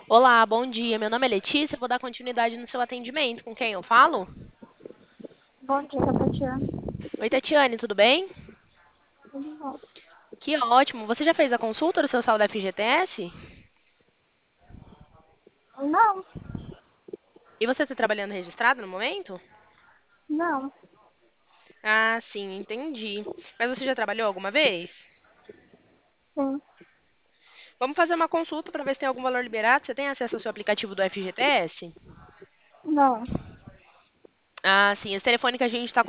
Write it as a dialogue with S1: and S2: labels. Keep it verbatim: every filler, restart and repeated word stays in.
S1: Olá, bom dia. Meu nome é Letícia. Vou dar continuidade no seu atendimento. Com quem eu falo?
S2: Bom dia, Tatiana.
S1: Oi, Tatiane, tudo bem?
S2: Tudo bom?
S1: Que ótimo. Você já fez a consulta do seu saldo F G T S?
S2: Não,
S1: E você está trabalhando registrado no momento?
S2: não,
S1: Ah, sim, entendi. Mas você já trabalhou alguma vez?
S2: sim,
S1: Vamos fazer uma consulta para ver se tem algum valor liberado. Você tem acesso ao seu aplicativo do F G T S?
S2: não.
S1: Ah, sim. Esse telefone que a gente está